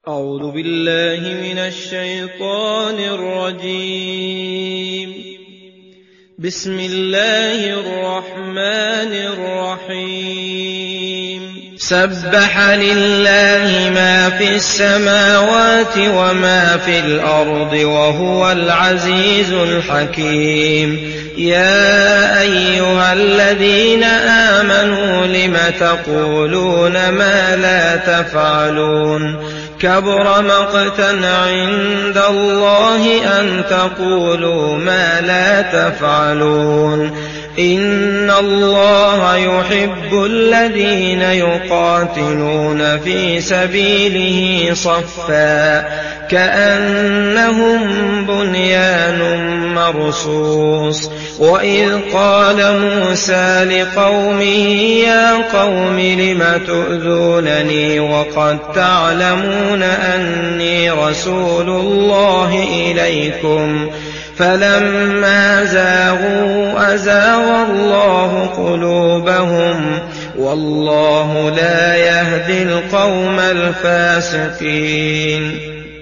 أعوذ بالله من الشيطان الرجيم. بسم الله الرحمن الرحيم. سبح لله ما في السماوات وما في الأرض وهو العزيز الحكيم. يا أيها الذين آمنوا لم تقولون ما لا تفعلون كبر مقتا عند الله أن تقولوا ما لا تفعلون. إن الله يحب الذين يقاتلون في سبيله صفا كأنهم بنيان مرصوص. وإذ قال موسى لقومه يا قوم لم تؤذونني وقد تعلمون أني رسول الله إليكم فلما زاغوا أزاغ الله قلوبهم والله لا يهدي القوم الفاسقين.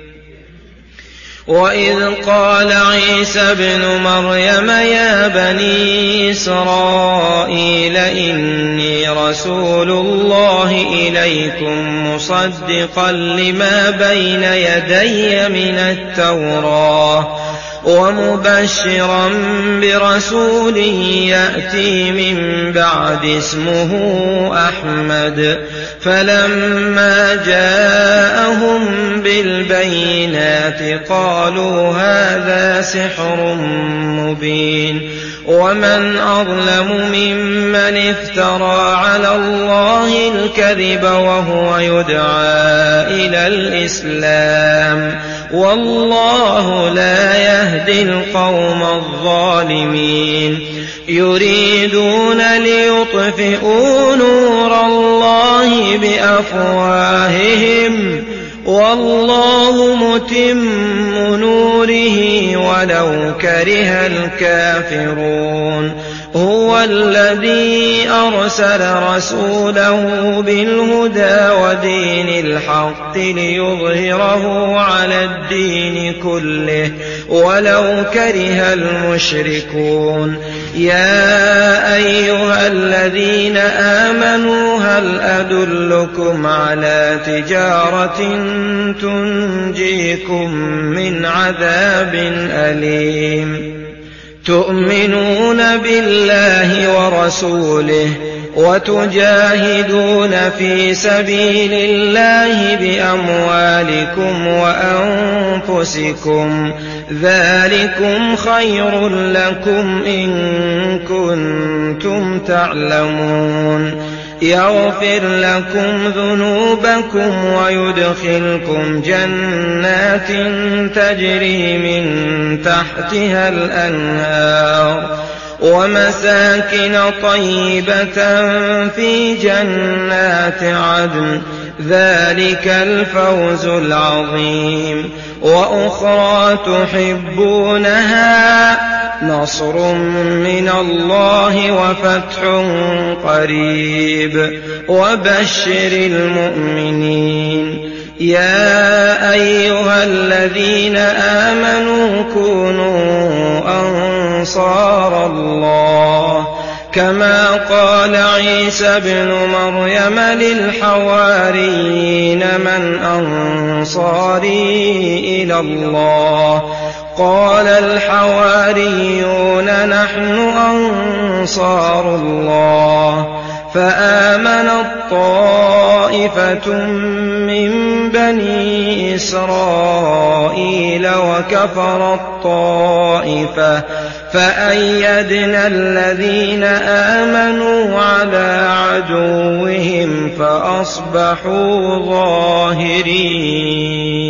وإذ قال عيسى ابن مريم يا بني إسرائيل إني رسول الله إليكم مصدقا لما بين يدي من التوراة ومبشرا برسول يأتي من بعد اسمه أحمد. فلما جاءهم بالبينات قالوا هذا سحر مبين. ومن أظلم ممن افترى على الله الكذب وهو يدعى إلى الإسلام والله لا يهدي القوم الظالمين. يريدون ليطفئوا نور الله بأفواههم والله متم نوره ولو كره الكافرون. هو الذي أرسل رسوله بالهدى ودين الحق ليظهره على الدين كله ولو كره المشركون. يا أيها الذين آمنوا هل أدلكم على تجارة تنجيكم من عذاب أليم. تؤمنون بالله ورسوله وتجاهدون في سبيل الله بأموالكم وأنفسكم ذلكم خير لكم إن كنتم تعلمون. يغفر لكم ذنوبكم ويدخلكم جنات تجري من تحتها الأنهار ومساكن طيبة في جنات عدن ذلك الفوز العظيم. وأخرى تحبونها نصر من الله وفتح قريب وبشر المؤمنين. يا أيها الذين آمنوا كونوا أنصار الله كما قال عيسى ابن مريم للحواريين من أنصاري إلى الله قال الحواريون نحن أنصار الله. فآمنت طائفة من بني إسرائيل وكفرت طائفة فأيدنا الذين آمنوا على عدوهم فأصبحوا ظاهرين.